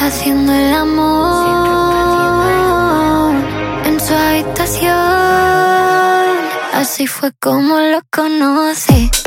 haciendo el amor en su habitación. Así fue como lo conocí.